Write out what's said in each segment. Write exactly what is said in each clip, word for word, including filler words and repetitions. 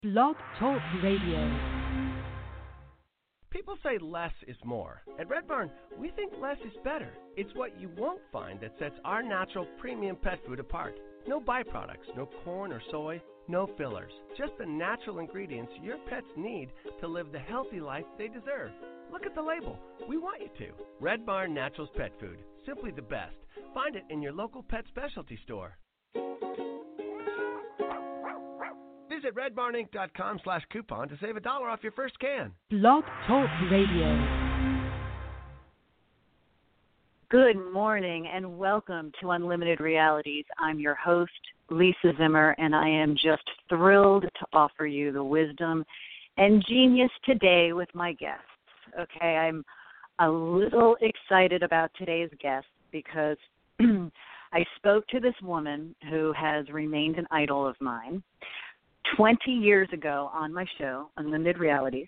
Blog Talk Radio. People say less is more. At Red Barn, we think less is better. It's what you won't find that sets our natural premium pet food apart. No byproducts, no corn or soy, no fillers. Just the natural ingredients your pets need to live the healthy life they deserve. Look at the label. We want you to. Red Barn Naturals Pet Food. Simply the best. Find it in your local pet specialty store. Visit redbarninc.com slash coupon to save a dollar off your first can. Blog Talk Radio. Good morning and welcome to Unlimited Realities. I'm your host, Lisa Zimmer, and I am just thrilled to offer you the wisdom and genius today with my guests. Okay, I'm a little excited about today's guest because I spoke to this woman who has remained an idol of mine twenty years ago on my show, Unlimited Realities,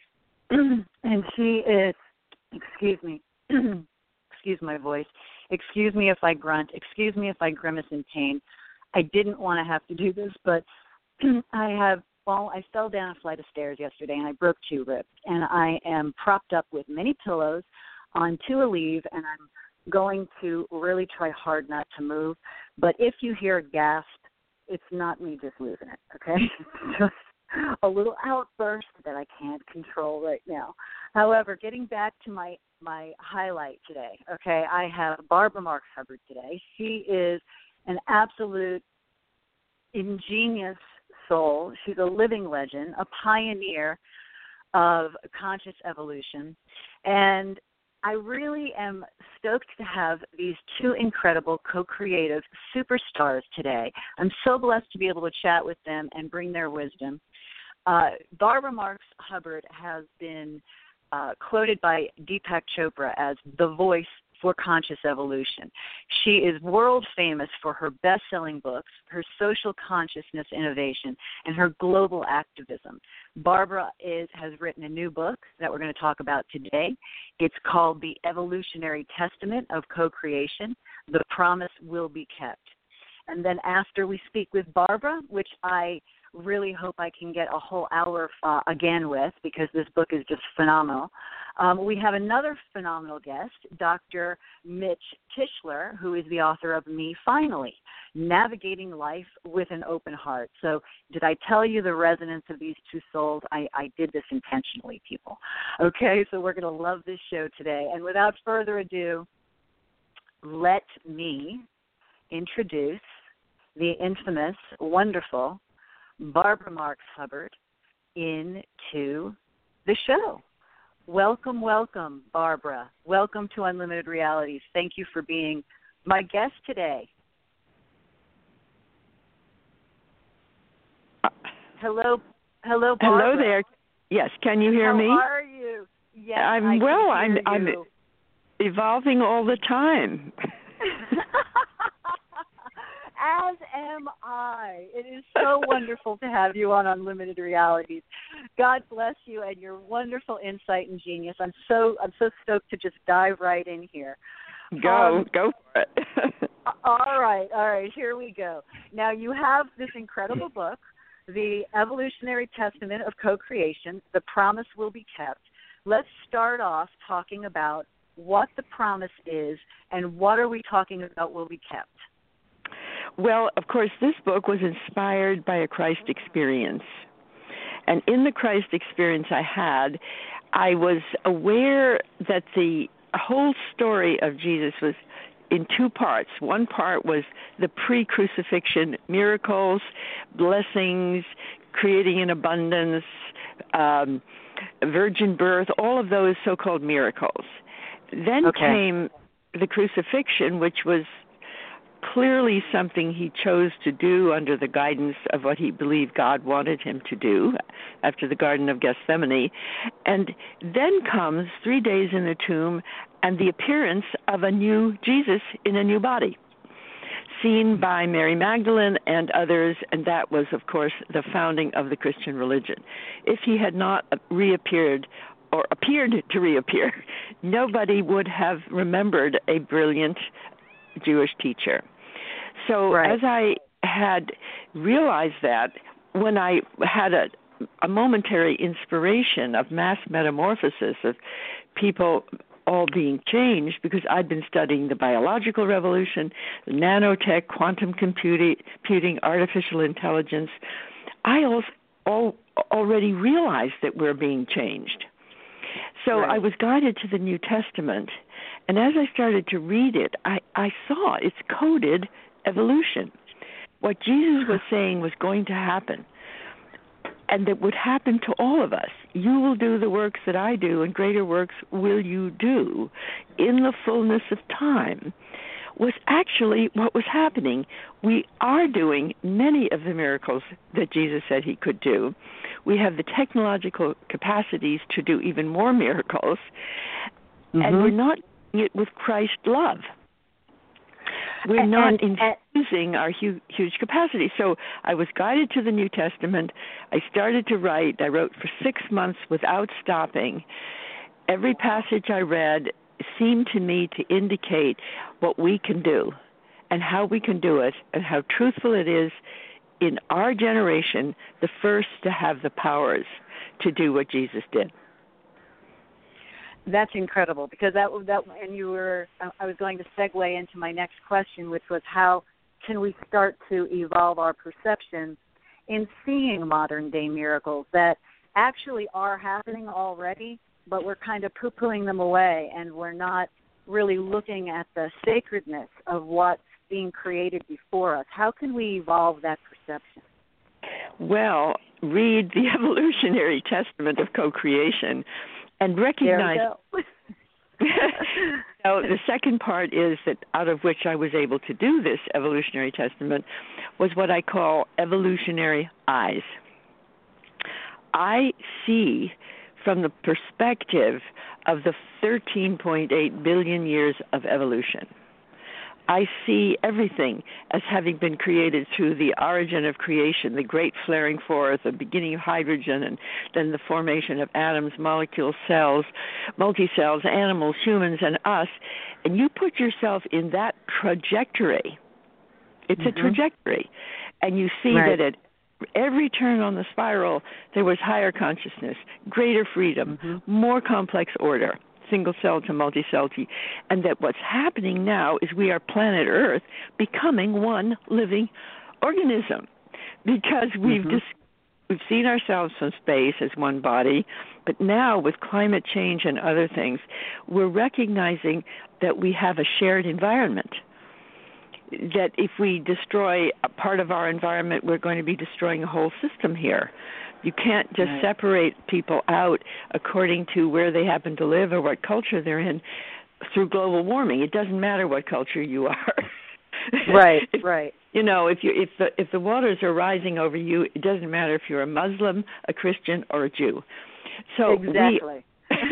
and she is, excuse me, excuse my voice, excuse me if I grunt, excuse me if I grimace in pain. I didn't want to have to do this, but I have, well, I fell down a flight of stairs yesterday and I broke two ribs, and I am propped up with many pillows on to a leave, and I'm going to really try hard not to move. But if you hear a gasp, it's not me just losing it, okay? It's just a little outburst that I can't control right now. However, getting back to my, my highlight today, okay, I have Barbara Marx Hubbard today. She is an absolute ingenious soul. She's a living legend, a pioneer of conscious evolution, and I really am stoked to have these two incredible co-creative superstars today. I'm so blessed to be able to chat with them and bring their wisdom. Uh, Barbara Marx Hubbard has been uh, quoted by Deepak Chopra as the voice for conscious evolution. She is world famous for her best-selling books, her social consciousness innovation, and her global activism. Barbara is, has written a new book that we're going to talk about today. It's called The Evolutionary Testament of Co-Creation. The Promise Will Be Kept. And then after we speak with Barbara, which I really hope I can get a whole hour uh, again with, because this book is just phenomenal. Um, we have another phenomenal guest, Doctor Mitch Tischler, who is the author of Me Finally, Navigating Life with an Open Heart. So did I tell you the resonance of these two souls? I, I did this intentionally, people. Okay, so we're going to love this show today. And without further ado, let me introduce the infamous, wonderful Barbara Marx Hubbard into the show. Welcome, welcome, Barbara. Welcome to Unlimited Realities. Thank you for being my guest today. Hello, hello, Barbara. Hello there. Yes, can you hear How me? How are you? Yes, I'm I well. can hear I'm you. I'm evolving all the time. As am I. It is so wonderful to have you on Unlimited Realities. God bless you and your wonderful insight and genius. I'm so I'm so stoked to just dive right in here. Go, um, go for it. all right, all right, here we go. Now you have this incredible book, The Evolutionary Testament of Co-Creation, The Promise Will Be Kept. Let's start off talking about what the promise is and what are we talking about will be kept. Well, of course, this book was inspired by a Christ experience. And in the Christ experience I had, I was aware that the whole story of Jesus was in two parts. One part was the pre-crucifixion miracles, blessings, creating an abundance, um, virgin birth, all of those so-called miracles. Then okay. came the crucifixion, which was clearly something he chose to do under the guidance of what he believed God wanted him to do after the Garden of Gethsemane. And then comes three days in the tomb and the appearance of a new Jesus in a new body, seen by Mary Magdalene and others, and that was, of course, the founding of the Christian religion. If he had not reappeared or appeared to reappear, nobody would have remembered a brilliant Jewish teacher. So right. as I had realized that, when I had a, a momentary inspiration of mass metamorphosis, of people all being changed, because I'd been studying the biological revolution, nanotech, quantum computing, computing artificial intelligence. I also all, already realized that we're being changed. So right. I was guided to the New Testament, and as I started to read it, I, I saw it's coded evolution. What Jesus was saying was going to happen, and that would happen to all of us. You will do the works that I do, and greater works will you do in the fullness of time, was actually what was happening. We are doing many of the miracles that Jesus said he could do. We have the technological capacities to do even more miracles, mm-hmm. and we're not doing it with Christ's love. We're and, not and, infusing our huge, huge capacity. So I was guided to the New Testament. I started to write. I wrote for six months without stopping. Every passage I read seemed to me to indicate what we can do and how we can do it and how truthful it is in our generation, the first to have the powers to do what Jesus did. That's incredible, because that that and you were I was going to segue into my next question, which was how can we start to evolve our perception in seeing modern day miracles that actually are happening already, but we're kind of poo-pooing them away, and we're not really looking at the sacredness of what's being created before us. How can we evolve that perception? Well, read the evolutionary testament of co-creation and recognize. So the second part is that out of which I was able to do this evolutionary testament was what I call evolutionary eyes. I see from the perspective of the thirteen point eight billion years of evolution. I see everything as having been created through the origin of creation, the great flaring forth, the beginning of hydrogen, and then the formation of atoms, molecules, cells, multicells, animals, humans, and us. And you put yourself in that trajectory. It's mm-hmm. a trajectory. And you see right. that at every turn on the spiral, there was higher consciousness, greater freedom, mm-hmm. more complex order, single cell to multi-cell to, and that what's happening now is we are planet Earth becoming one living organism, because we've mm-hmm. dis- we've seen ourselves from space as one body, but now with climate change and other things, we're recognizing that we have a shared environment. That if we destroy a part of our environment, we're going to be destroying a whole system here. You can't just right. separate people out according to where they happen to live or what culture they're in through global warming. It doesn't matter what culture you are. Right, if, right. You know, if you if the if the waters are rising over you, it doesn't matter if you're a Muslim, a Christian, or a Jew. So exactly.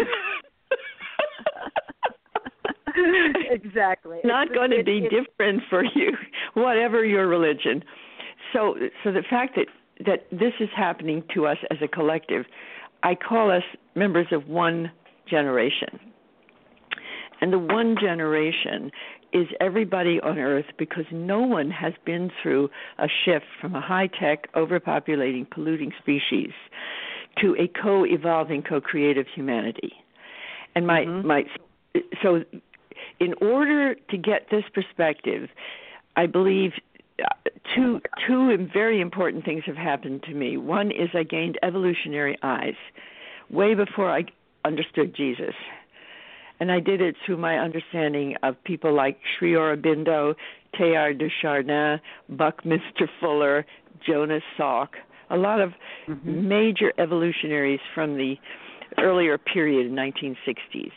We, exactly. Not it's, going to it, be it, different for you, whatever your religion. So, so the fact that. that this is happening to us as a collective, I call us members of one generation. And the one generation is everybody on Earth, because no one has been through a shift from a high-tech, overpopulating, polluting species to a co-evolving, co-creative humanity. And my, mm-hmm. my so in order to get this perspective, I believe Two two very important things have happened to me. One is I gained evolutionary eyes way before I understood Jesus. And I did it through my understanding of people like Sri Aurobindo, Teilhard de Chardin, Buckminster Fuller, Jonas Salk, a lot of mm-hmm. major evolutionaries from the earlier period in nineteen sixties.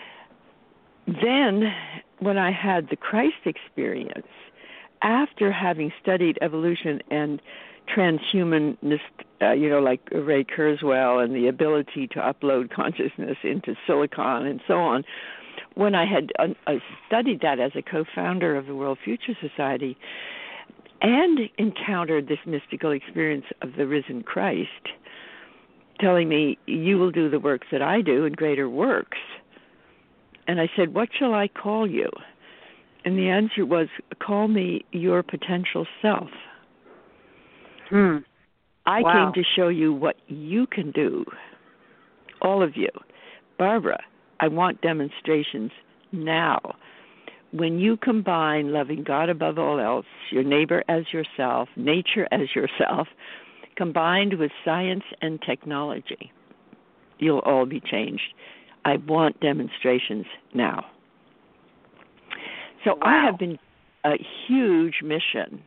Then, when I had the Christ experience, after having studied evolution and transhumanist, uh, you know, like Ray Kurzweil and the ability to upload consciousness into silicon and so on, when I had uh, studied that as a co-founder of the World Future Society and encountered this mystical experience of the risen Christ, telling me, you will do the works that I do and greater works. And I said, what shall I call you? And the answer was, call me your potential self. Hmm. I wow. came to show you what you can do, all of you. Barbara, I want demonstrations now. When you combine loving God above all else, your neighbor as yourself, nature as yourself, combined with science and technology, you'll all be changed. I want demonstrations now. So wow. I have been a huge mission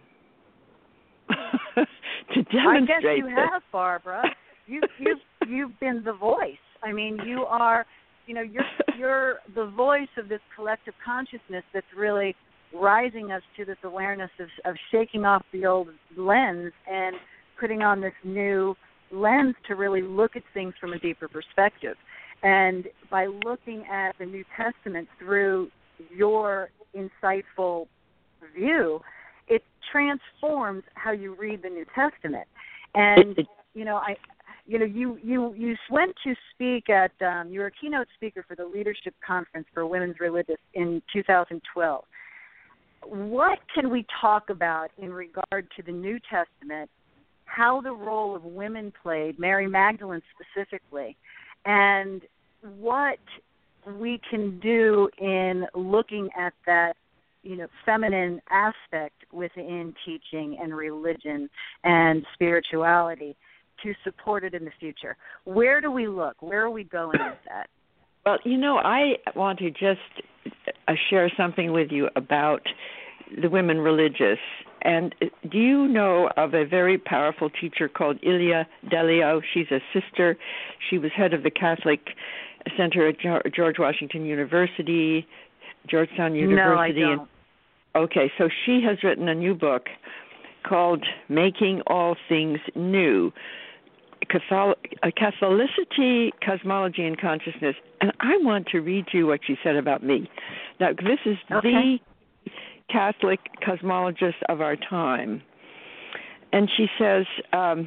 to demonstrate I guess you this. have, Barbara. You, you've you've been the voice. I mean, you are, you know, you're you're the voice of this collective consciousness that's really rising us to this awareness of, of shaking off the old lens and putting on this new lens to really look at things from a deeper perspective. And by looking at the New Testament through your insightful view, it transforms how you read the New Testament. And you know, I, you know, you you you went to speak at um, you were a keynote speaker for the Leadership Conference for Women's Religious in two thousand twelve. What can we talk about in regard to the New Testament? How the role of women played, Mary Magdalene specifically, and what we can do in looking at that, you know, feminine aspect within teaching and religion and spirituality to support it in the future. Where do we look? Where are we going with that? Well, you know, I want to just uh, share something with you about the women religious. And do you know of a very powerful teacher called Ilia Delio? She's a sister. She was head of the Catholic Center at George Washington University, Georgetown University. No, I don't. And, okay, so she has written a new book called Making All Things New, Catholic, Catholicity, Cosmology, and Consciousness. And I want to read you what she said about me. Now, this is okay. the Catholic cosmologist of our time. And she says, um,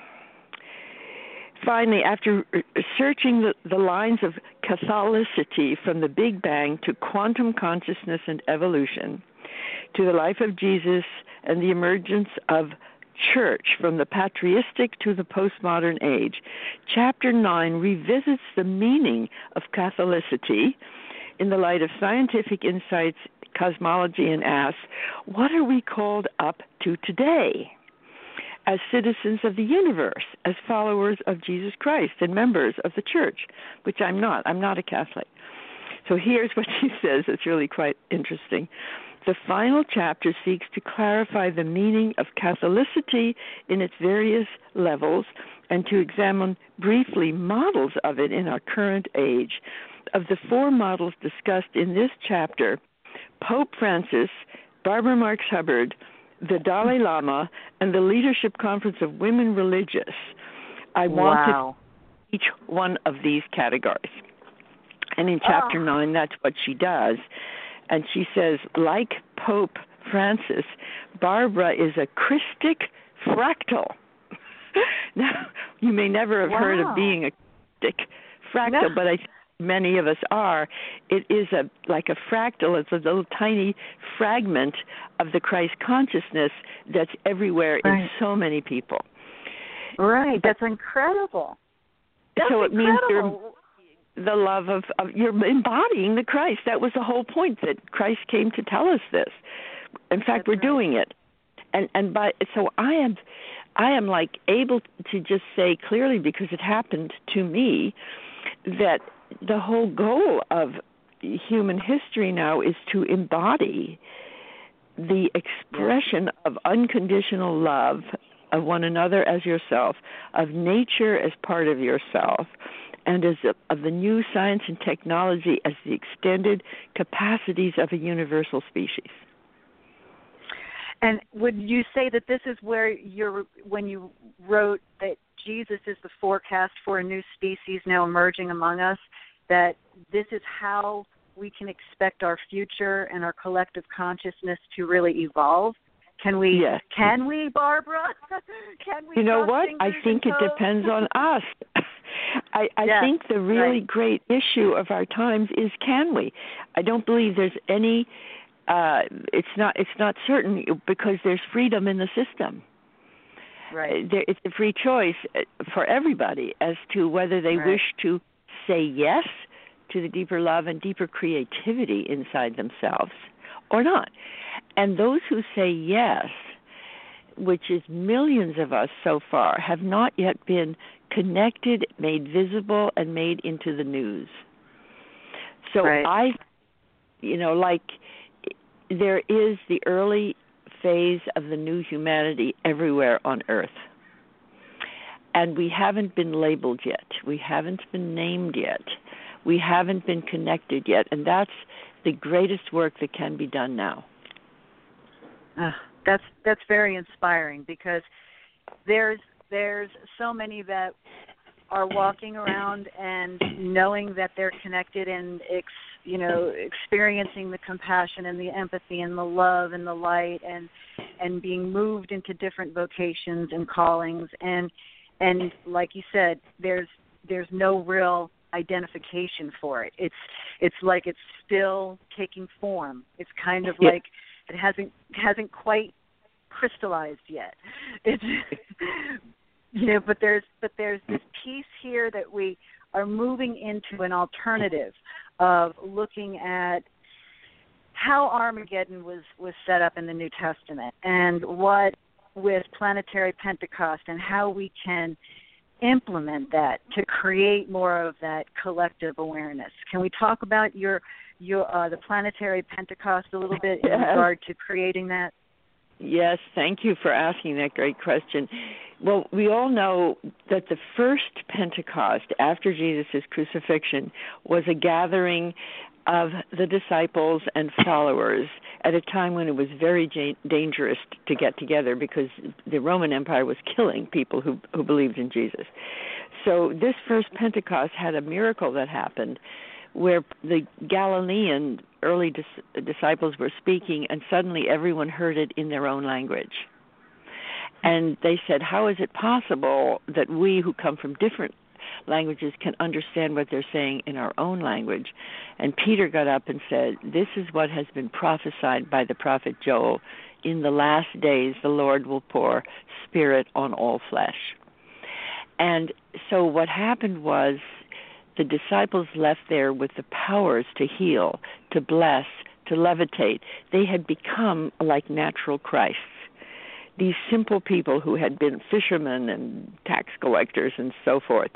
finally, after searching the, the lines of Catholicity from the Big Bang to quantum consciousness and evolution, to the life of Jesus and the emergence of church from the patristic to the postmodern age, Chapter nine revisits the meaning of Catholicity in the light of scientific insights, cosmology, and asks, what are we called up to today as citizens of the universe, as followers of Jesus Christ and members of the church, which I'm not. I'm not a Catholic. So here's what she says. It's really quite interesting. The final chapter seeks to clarify the meaning of Catholicity in its various levels and to examine briefly models of it in our current age. Of the four models discussed in this chapter, Pope Francis, Barbara Marx Hubbard, the Dalai Lama, and the Leadership Conference of Women Religious, I wanted wow. each one of these categories. And in Chapter oh. nine, that's what she does. And she says, like Pope Francis, Barbara is a Christic fractal. Now, you may never have wow. heard of being a Christic fractal, no. but I think many of us are. It is a like a fractal. It's a little tiny fragment of the Christ consciousness that's everywhere right. in so many people. Right. That's incredible. That's so it incredible. means you're the love of, of you're embodying the Christ. That was the whole point, that Christ came to tell us this. In fact, That's we're right. doing it. And and by so I am I am like able to just say clearly, because it happened to me, that the whole goal of human history now is to embody the expression yeah. of unconditional love of one another as yourself, of nature as part of yourself, and as a, of the new science and technology as the extended capacities of a universal species. And would you say that this is where you're, when you wrote that Jesus is the forecast for a new species now emerging among us, that this is how we can expect our future and our collective consciousness to really evolve? Can we, yes. can we, Barbara? Can we? You know what? I think it toes? depends on us. I, I yes, think the really right. great issue of our times is, can we? I don't believe there's any, uh, it's not it's not certain, because there's freedom in the system. right. there, it's a free choice for everybody as to whether they right. wish to say yes to the deeper love and deeper creativity inside themselves or not. And those who say yes, which is millions of us so far, have not yet been connected, made visible, and made into the news. So right. I, you know, like there is the early phase of the new humanity everywhere on Earth. And we haven't been labeled yet. We haven't been named yet. We haven't been connected yet. And that's the greatest work that can be done now. Uh, that's that's very inspiring, because there's there's so many that are walking around and knowing that they're connected and ex, you know experiencing the compassion and the empathy and the love and the light and and being moved into different vocations and callings, and and like you said, there's there's no real identification for it. It's it's like it's still taking form. It's kind of yeah. like it hasn't hasn't quite crystallized yet. It's you know, but there's but there's this piece here that we are moving into an alternative of looking at how Armageddon was, was set up in the New Testament, and what with planetary Pentecost, and how we can implement that to create more of that collective awareness. Can we talk about your your uh, the planetary Pentecost a little bit in yes. regard to creating that? Yes, thank you for asking that great question. Well, we all know that the first Pentecost after Jesus' crucifixion was a gathering of the disciples and followers at a time when it was very ja- dangerous to get together, because the Roman Empire was killing people who, who believed in Jesus. So this first Pentecost had a miracle that happened where the Galilean early dis- disciples were speaking, and suddenly everyone heard it in their own language. And they said, how is it possible that we who come from different languages can understand what they're saying in our own language? And Peter got up and said, this is what has been prophesied by the prophet Joel. In the last days, the Lord will pour Spirit on all flesh. And so what happened was the disciples left there with the powers to heal, to bless, to levitate. They had become like natural Christs. These simple people who had been fishermen and tax collectors and so forth.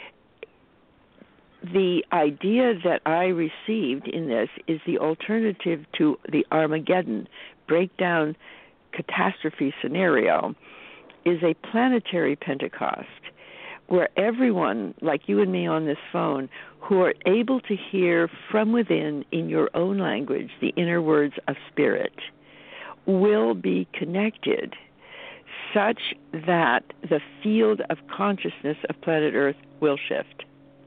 The idea that I received in this is the alternative to the Armageddon breakdown catastrophe scenario is a planetary Pentecost, where everyone, like you and me on this phone, who are able to hear from within in your own language the inner words of Spirit, will be connected such that the field of consciousness of planet Earth will shift.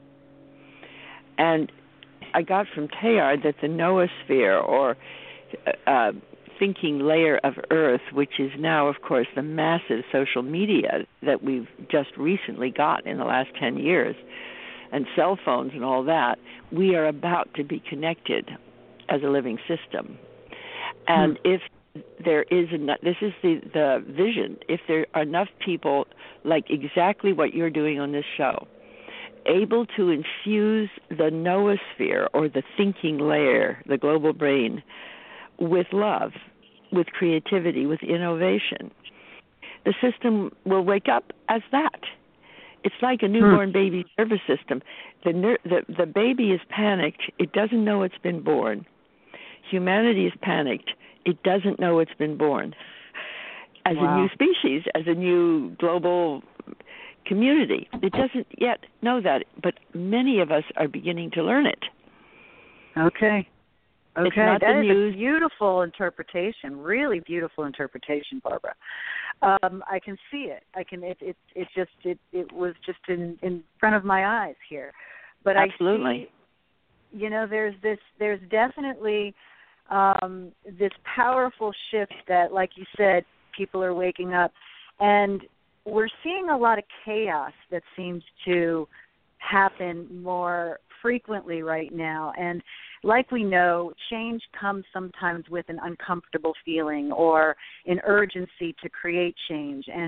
And I got from Teilhard that the noosphere, or uh, thinking layer of Earth, which is now, of course, the massive social media that we've just recently got in the last ten years, and cell phones and all that, we are about to be connected as a living system. And hmm. if there is enough, this is the, the vision, if there are enough people like exactly what you're doing on this show, able to infuse the noosphere, or the thinking layer, the global brain, with love, with creativity, with innovation, the system will wake up as that. It's like a newborn hmm. baby nervous system. The, ner- the the baby is panicked. It doesn't know it's been born. Humanity is panicked. It doesn't know it's been born. As wow. a new species, as a new global community. It doesn't yet know that, but many of us are beginning to learn it. Okay. Okay, it's not that the is news. A beautiful interpretation, really beautiful interpretation, Barbara. Um, I can see it. I can. It. It. It just. It. It was just in, in front of my eyes here. But absolutely. I see, you know, there's this. There's definitely um, this powerful shift that, like you said, people are waking up, and we're seeing a lot of chaos that seems to happen more frequently right now. And like we know, change comes sometimes with an uncomfortable feeling or an urgency to create change. And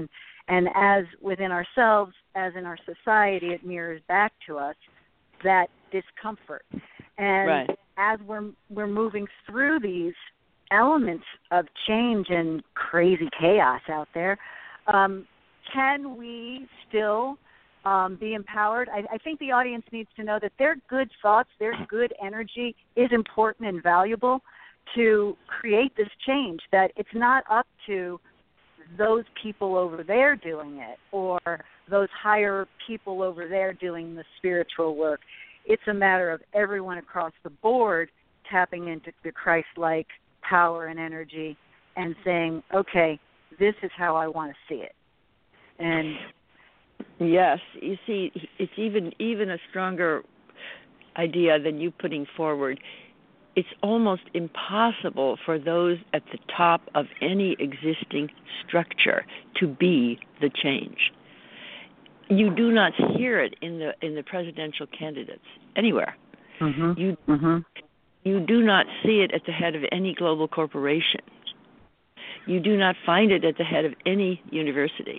And as within ourselves, as in our society, it mirrors back to us that discomfort. And right. as we're we're moving through these elements of change and crazy chaos out there, um, can we still um, be empowered? I, I think the audience needs to know that their good thoughts, their good energy is important and valuable to create this change, that it's not up to those people over there doing it or those higher people over there doing the spiritual work. It's a matter of everyone across the board tapping into the Christ-like power and energy and saying, okay, this is how I want to see it. And yes, you see, it's even even a stronger idea than you putting forward. It's almost impossible for those at the top of any existing structure to be the change. You do not hear it in the in the presidential candidates anywhere. Mm-hmm. You mm-hmm. you do not see it at the head of any global corporation. You do not find it at the head of any university.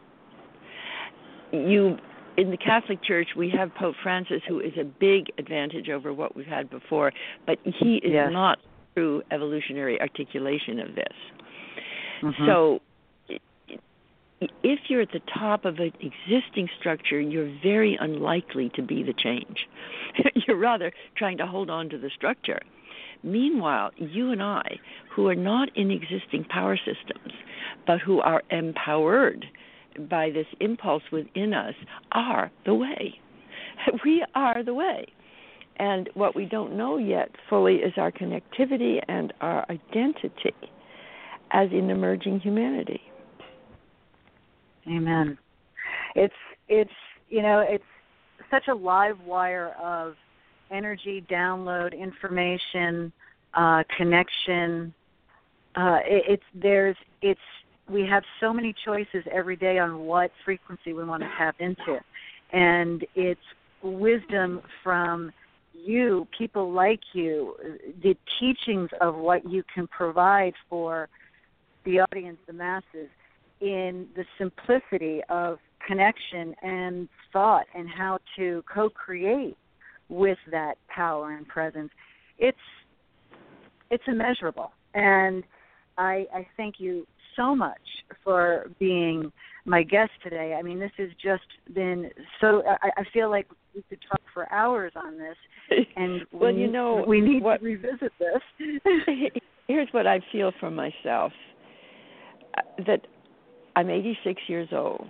You, in the Catholic Church, we have Pope Francis, who is a big advantage over what we've had before, but he is yes. not true evolutionary articulation of this. Mm-hmm. So if you're at the top of an existing structure, you're very unlikely to be the change. You're rather trying to hold on to the structure. Meanwhile, you and I, who are not in existing power systems, but who are empowered by this impulse within us, are the way. We are the way. And what we don't know yet fully is our connectivity and our identity as an emerging humanity. Amen. It's it's you know it's such a live wire of energy, download, information, uh, connection. Uh, it, it's there's it's we have so many choices every day on what frequency we want to tap into, and it's wisdom from you, people like you, the teachings of what you can provide for the audience, the masses, in the simplicity of connection and thought and how to co-create with that power and presence. It's it's immeasurable. And I, I thank you so much for being my guest today. I mean, this has just been so, I, I feel like we could talk for hours on this. And well, we, you know, we need what, to revisit this. Here's what I feel for myself, that I'm eighty-six years old.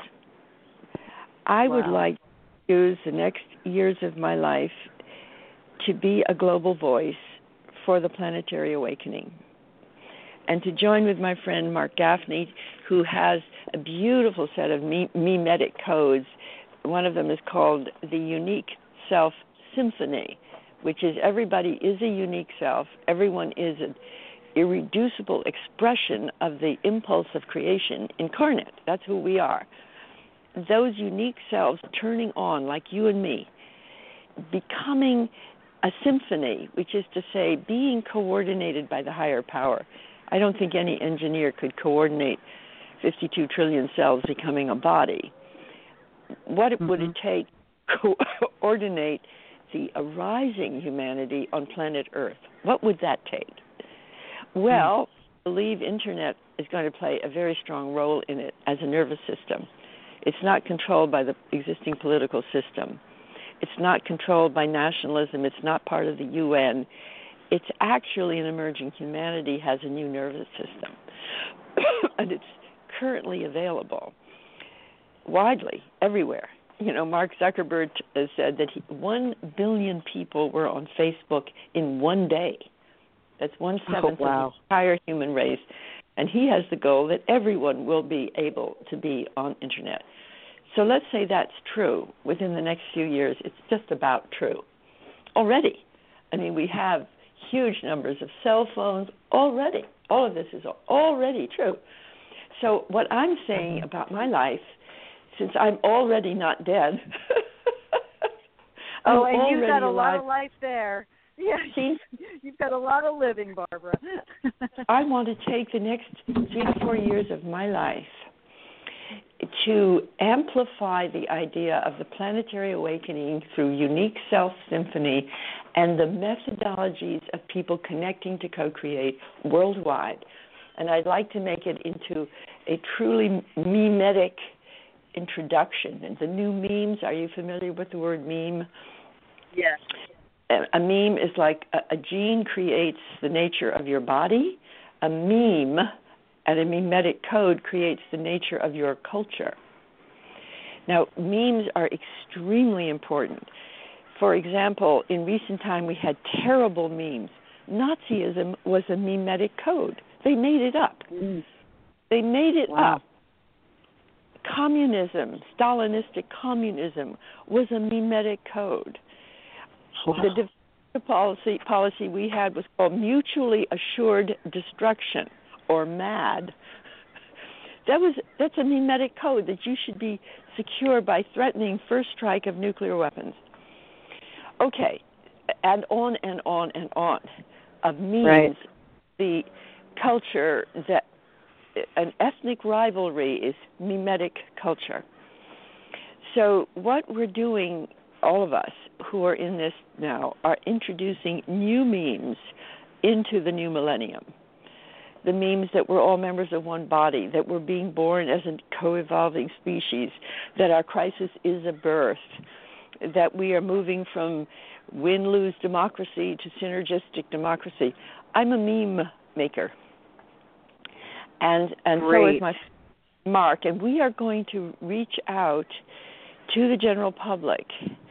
I wow. would like to use the next years of my life to be a global voice for the planetary awakening, and to join with my friend Mark Gaffney, who has a beautiful set of me- memetic codes. One of them is called the Unique Self Symphony, which is everybody is a unique self. Everyone is an irreducible expression of the impulse of creation incarnate. That's who we are. Those unique selves turning on, like you and me, becoming a symphony, which is to say being coordinated by the higher power. I don't think any engineer could coordinate fifty-two trillion cells becoming a body. What mm-hmm. would it take to coordinate the arising humanity on planet Earth? What would that take? Well, I believe Internet is going to play a very strong role in it as a nervous system. It's not controlled by the existing political system. It's not controlled by nationalism. It's not part of the U N. It's actually an emerging humanity has a new nervous system. And it's currently available widely, everywhere. You know, Mark Zuckerberg has said that he, one billion people were on Facebook in one day. That's one-seventh oh, wow. of the entire human race. And he has the goal that everyone will be able to be on Internet. So let's say that's true. Within the next few years, it's just about true. Already. I mean, we have huge numbers of cell phones already. All of this is already true. So what I'm saying about my life, since I'm already not dead. oh, and you've got a alive. lot of life there. Yeah, See, you've got a lot of living, Barbara. I want to take the next three to four years of my life to amplify the idea of the planetary awakening through unique self-symphony and the methodologies of people connecting to co-create worldwide. And I'd like to make it into a truly memetic introduction. And the new memes, are you familiar with the word meme? Yes. A, a meme is like a, a gene creates the nature of your body. A meme and a memetic code creates the nature of your culture. Now, memes are extremely important. For example, in recent time, we had terrible memes. Nazism was a memetic code. They made it up. Mm. They made it wow. up. Communism, Stalinistic communism, was a memetic code. Wow. The defensive policy, policy we had was called mutually assured destruction, or MAD. That was that's a memetic code that you should be secure by threatening first strike of nuclear weapons. Okay, and on and on and on of memes, right. the culture that an ethnic rivalry is memetic culture. So what we're doing, all of us who are in this now, are introducing new memes into the new millennium. The memes that we're all members of one body, that we're being born as a co-evolving species, that our crisis is a birth, that we are moving from win-lose democracy to synergistic democracy. I'm a meme maker. And and so is my Mark. And we are going to reach out to the general public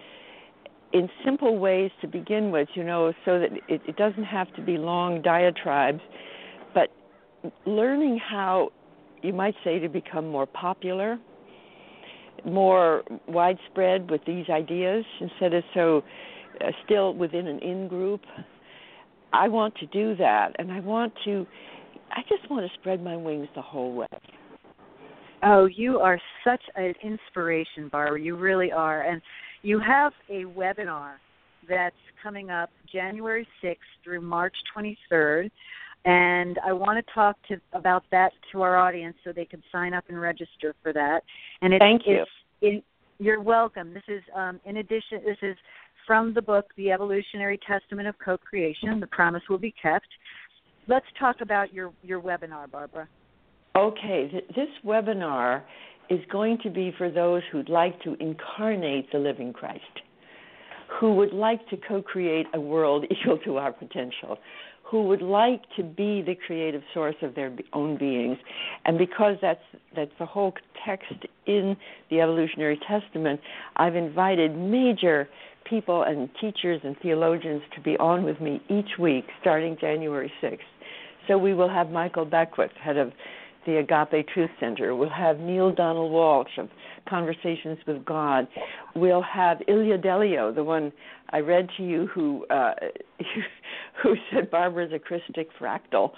in simple ways to begin with, you know, so that it, it doesn't have to be long diatribes, but learning how, you might say, to become more popular, more widespread with these ideas instead of so uh, still within an in-group. I want to do that, and I want to, I just want to spread my wings the whole way. Oh, you are such an inspiration, Barbara. You really are. And you have a webinar that's coming up January sixth through March twenty-third. And I want to talk to about that to our audience so they can sign up and register for that. And it's, Thank you. It's, it, you're welcome. This is, um, in addition, this is from the book, The Evolutionary Testament of Co-Creation, The Promise Will Be Kept. Let's talk about your, your webinar, Barbara. Okay, th- this webinar is going to be for those who'd like to incarnate the living Christ, who would like to co-create a world equal to our potential, who would like to be the creative source of their own beings. And because that's that's the whole text in the Evolutionary Testament, I've invited major people and teachers and theologians to be on with me each week starting January sixth. So we will have Michael Beckwith, head of the Agape Truth Center. We'll have Neil Donald Walsh of Conversations with God. We'll have Ilya Delio, the one I read to you, who uh, who said Barbara's a Christic fractal.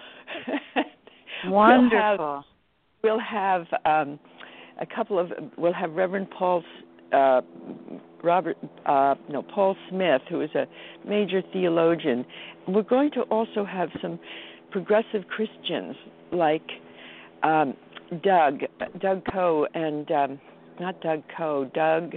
Wonderful. We'll have, we'll have um, a couple of. We'll have Reverend Paul, uh, Robert, uh, no Paul Smith, who is a major theologian. We're going to also have some progressive Christians like um, Doug, Doug Coe, and um, not Doug Coe, Doug.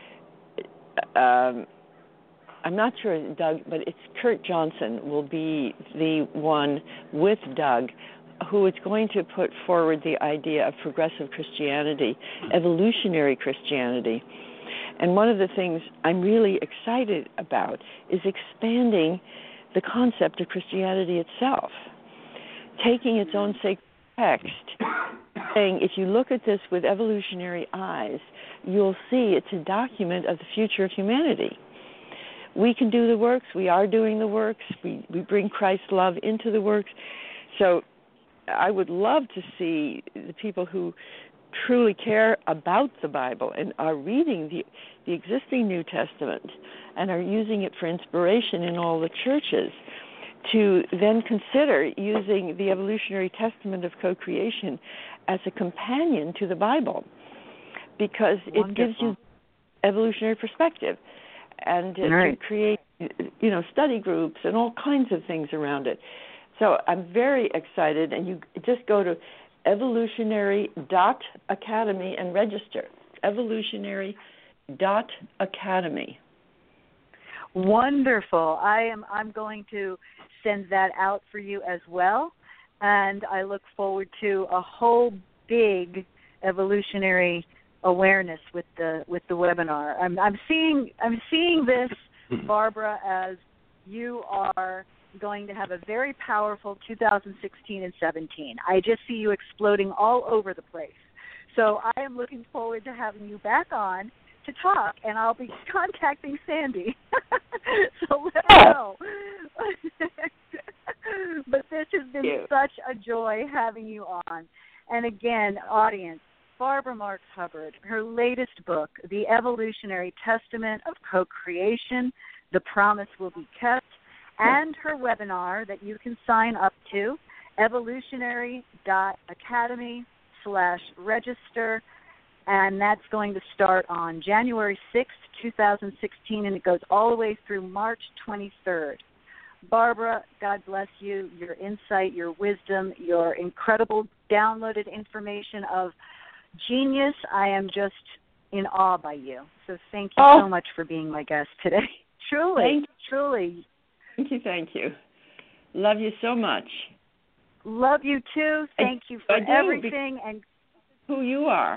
Um, I'm not sure Doug, but it's Kurt Johnson will be the one with Doug, who is going to put forward the idea of progressive Christianity, evolutionary Christianity. And one of the things I'm really excited about is expanding the concept of Christianity itself, taking its own sacred text, saying if you look at this with evolutionary eyes, you'll see it's a document of the future of humanity. We can do the works. We are doing the works. We, we bring Christ's love into the works. So I would love to see the people who truly care about the Bible and are reading the, the existing New Testament and are using it for inspiration in all the churches to then consider using the Evolutionary Testament of Co-Creation as a companion to the Bible, because Wonderful. It gives you evolutionary perspective, and uh, right. to create, you know, study groups and all kinds of things around it. So I'm very excited, and you just go to evolutionary dot academy and register. evolutionary dot academy. Wonderful. I am I'm going to send that out for you as well, and I look forward to a whole big evolutionary awareness with the with the webinar. I'm I'm seeing I'm seeing this, Barbara, as you are going to have a very powerful two thousand sixteen and seventeen. I just see you exploding all over the place. So I am looking forward to having you back on to talk, and I'll be contacting Sandy. So let me know. But this has been such a joy having you on. And again, audience, Barbara Marx Hubbard, her latest book, The Evolutionary Testament of Co-Creation, The Promise Will Be Kept, and her webinar that you can sign up to, evolutionary dot academy slash register, and that's going to start on January sixth, twenty sixteen, and it goes all the way through March twenty-third. Barbara, God bless you, your insight, your wisdom, your incredible downloaded information of genius. I am just in awe by you. So thank you oh. so much for being my guest today. Truly, thank truly. Thank you, thank you. Love you so much. Love you too. Thank you for everything and who you are.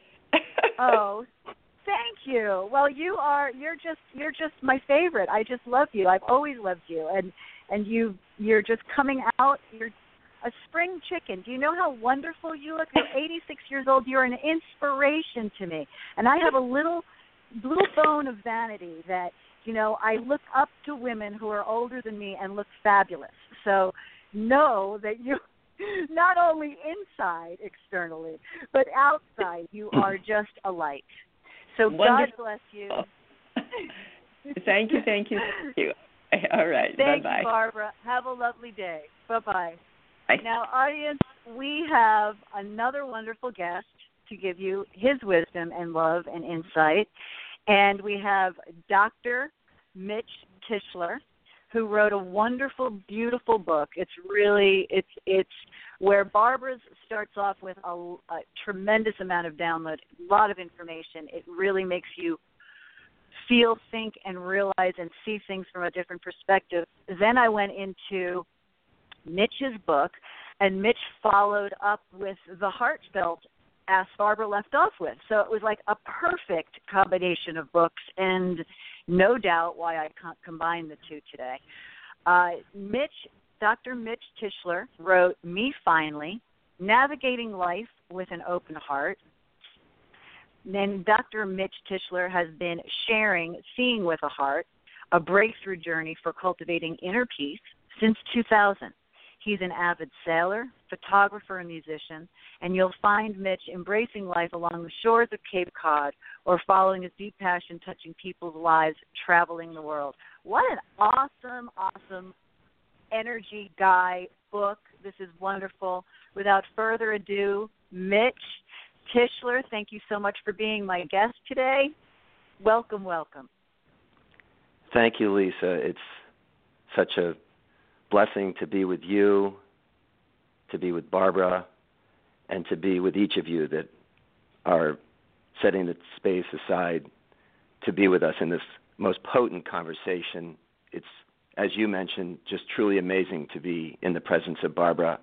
Oh, thank you. Well, you are. You're just. You're just my favorite. I just love you. I've always loved you, and and you. You're just coming out. You're a spring chicken. Do you know how wonderful you look? You're eighty-six years old. You're an inspiration to me, and I have a little little bone of vanity that you know I look up to women who are older than me and look fabulous. So know that you. Not only inside, externally, but outside, you are just a light. So Wonderful. God bless you. Thank you, thank you, thank you. All right, Thank bye-bye. you, Barbara. Have a lovely day. Bye-bye. Bye. Now, audience, we have another wonderful guest to give you his wisdom and love and insight, and we have Doctor Mitch Tischler, who wrote a wonderful, beautiful book. It's really, it's it's where Barbara's starts off with a, a tremendous amount of download, a lot of information. It really makes you feel, think, and realize and see things from a different perspective. Then I went into Mitch's book, and Mitch followed up with the heartfelt as Barbara left off with. So it was like a perfect combination of books, and no doubt why I combined the two today. Uh, Mitch, Doctor Mitch Tischler wrote Me Finally, Navigating Life with an Open Heart. Then Doctor Mitch Tischler has been sharing Seeing with a Heart, a breakthrough journey for cultivating inner peace since two thousand. He's an avid sailor, photographer, and musician, and you'll find Mitch embracing life along the shores of Cape Cod or following his deep passion touching people's lives, traveling the world. What an awesome, awesome energy guy book. This is wonderful. Without further ado, Mitch Tischler, thank you so much for being my guest today. Welcome, welcome. Thank you, Lisa. It's such a blessing to be with you, to be with Barbara, and to be with each of you that are setting the space aside to be with us in this most potent conversation. It's, as you mentioned, just truly amazing to be in the presence of Barbara.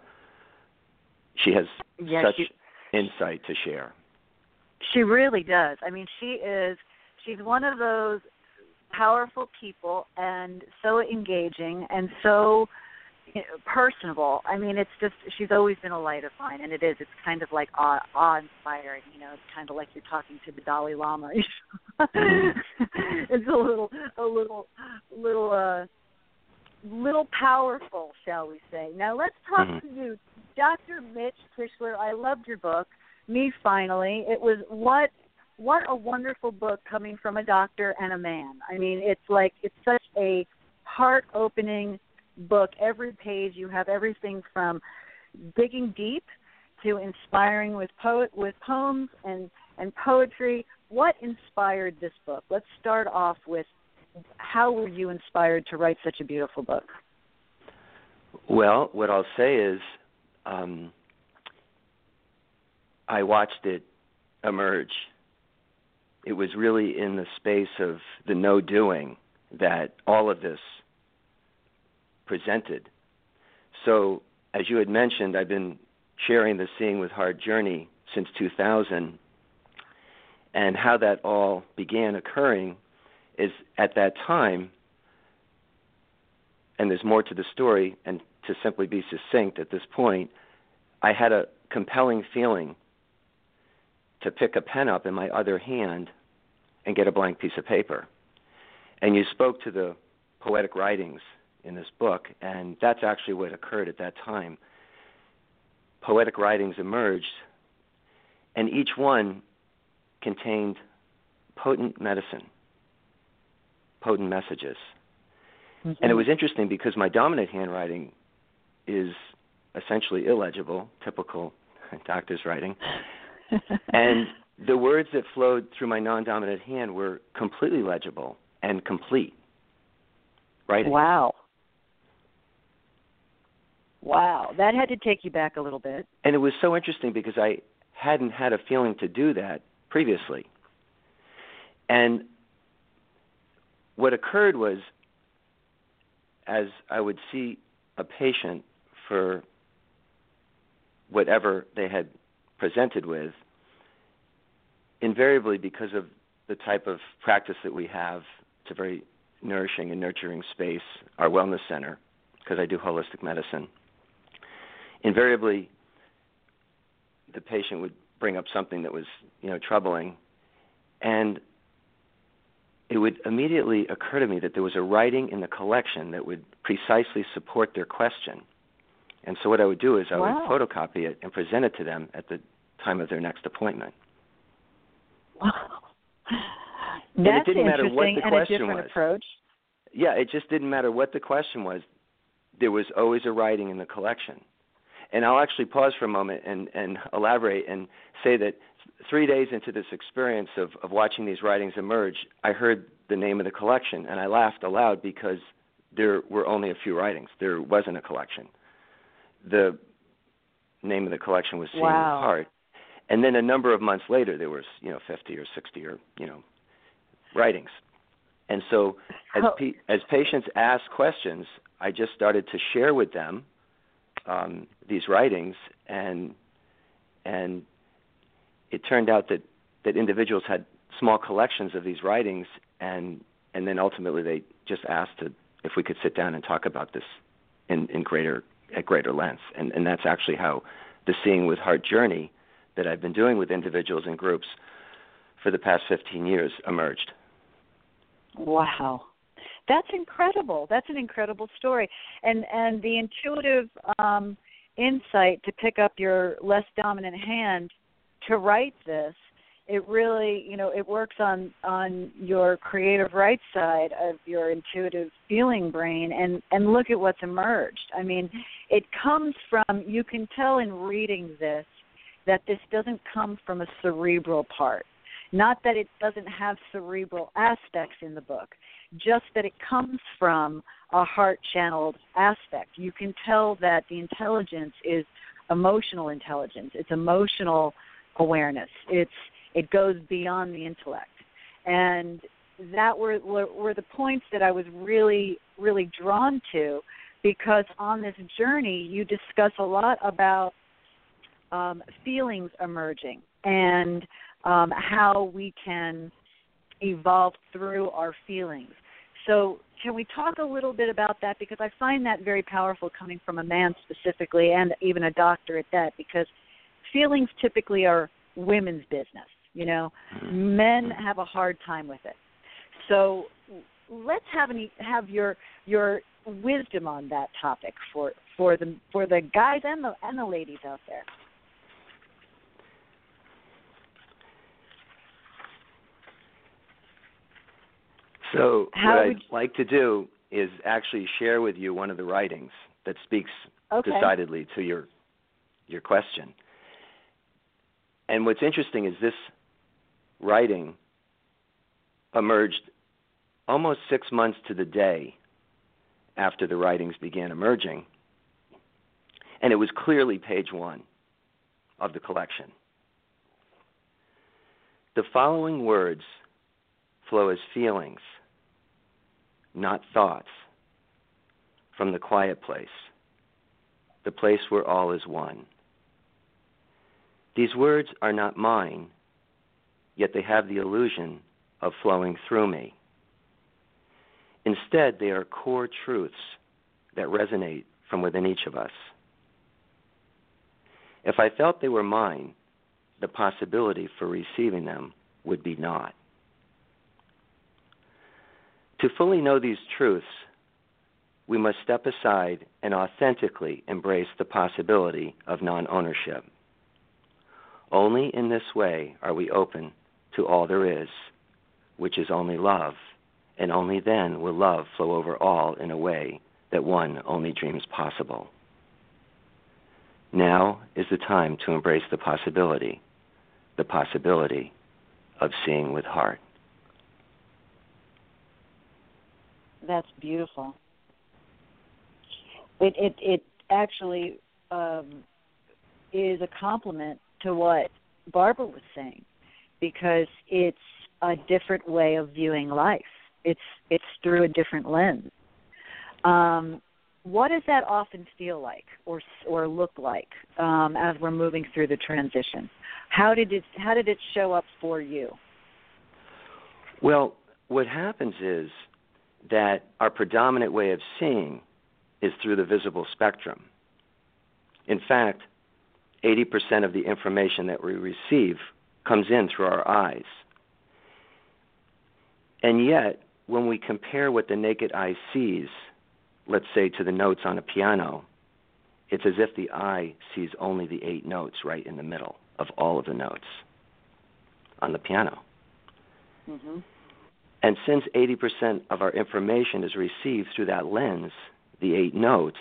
She has yes, such she, insight to share. She really does. I mean, she is, she's one of those powerful people and so engaging and so you know, personable. I mean, it's just, she's always been a light of mine, and it is. It's kind of like awe, awe-inspiring, you know. It's kind of like you're talking to the Dalai Lama. It's a little, a little, little, uh, little powerful, shall we say. Now let's talk mm-hmm. to you, Doctor Mitch Tischler. I loved your book, Me Finally. It was what what a wonderful book coming from a doctor and a man. I mean, it's like it's such a heart-opening book. Every page you have everything from digging deep to inspiring with poet with poems and, and poetry. What inspired this book? Let's start off with how were you inspired to write such a beautiful book? Well, what I'll say is um, I watched it emerge. It was really in the space of the no doing that all of this presented. So, as you had mentioned, I've been sharing the Seeing with Heart journey since two thousand, and how that all began occurring is at that time, and there's more to the story, and to simply be succinct at this point, I had a compelling feeling to pick a pen up in my other hand and get a blank piece of paper. And you spoke to the poetic writings in this book, and that's actually what occurred at that time. Poetic writings emerged, and each one contained potent medicine, potent messages. Mm-hmm. And it was interesting because my dominant handwriting is essentially illegible, typical doctor's writing. And the words that flowed through my non-dominant hand were completely legible and complete writing. Wow. Wow. That had to take you back a little bit. And it was so interesting because I hadn't had a feeling to do that previously. And what occurred was, as I would see a patient for whatever they had presented with, invariably because of the type of practice that we have, it's a very nourishing and nurturing space, our wellness center, because I do holistic medicine. Invariably, the patient would bring up something that was, you know, troubling, and it would immediately occur to me that there was a writing in the collection that would precisely support their question. And so what I would do is I wow. would photocopy it and present it to them at the time of their next appointment. Wow. And That's it didn't matter what the and question a different was. approach. Yeah, it just didn't matter what the question was. There was always a writing in the collection. And I'll actually pause for a moment and, and elaborate and say that three days into this experience of, of watching these writings emerge, I heard the name of the collection, and I laughed aloud because there were only a few writings. There wasn't a collection. The name of the collection was Seeing wow. with Heart. And then a number of months later, there was, you know, fifty or sixty or, you know, writings. And so as, pe- as patients asked questions, I just started to share with them um, these writings, and and it turned out that, that individuals had small collections of these writings, and and then ultimately they just asked to, if we could sit down and talk about this in, in greater at greater length. And, and that's actually how the Seeing with Heart journey that I've been doing with individuals and groups for the past fifteen years emerged. Wow. That's incredible. That's an incredible story. And and the intuitive um, insight to pick up your less dominant hand to write this, it really, you know, it works on, on your creative right side of your intuitive feeling brain, and, and look at what's emerged. I mean, it comes from, you can tell in reading this that this doesn't come from a cerebral part. Not that it doesn't have cerebral aspects in the book, just that it comes from a heart-channeled aspect. You can tell that the intelligence is emotional intelligence. It's emotional awareness. It's it goes beyond the intellect. And that were, were, were the points that I was really, really drawn to, because on this journey you discuss a lot about um, feelings emerging and um, how we can evolve through our feelings. So can we talk a little bit about that? Because I find that very powerful coming from a man specifically, and even a doctor at that, because feelings typically are women's business. You know, men have a hard time with it. So let's have any, have your your wisdom on that topic for, for the for the guys and the and the ladies out there. So How what would I'd like to do is actually share with you one of the writings that speaks okay. decidedly to your your question. And what's interesting is this writing emerged almost six months to the day after the writings began emerging. And it was clearly page one of the collection. The following words flow as feelings, not thoughts, from the quiet place, the place where all is one. These words are not mine, yet they have the illusion of flowing through me. Instead, they are core truths that resonate from within each of us. If I felt they were mine, the possibility for receiving them would be naught. To fully know these truths, we must step aside and authentically embrace the possibility of non-ownership. Only in this way are we open to all there is, which is only love, and only then will love flow over all in a way that one only dreams possible. Now is the time to embrace the possibility, the possibility of seeing with heart. That's beautiful. It it, it actually um, is a compliment to what Barbara was saying, because it's a different way of viewing life. It's it's through a different lens. Um, what does that often feel like, or or look like, um, as we're moving through the transition? How did it how did it show up for you? Well, what happens is that our predominant way of seeing is through the visible spectrum. In fact, eighty percent of the information that we receive comes in through our eyes. And yet, when we compare what the naked eye sees, let's say to the notes on a piano, it's as if the eye sees only the eight notes right in the middle of all of the notes on the piano. Mm-hmm. And since eighty percent of our information is received through that lens, the eight notes,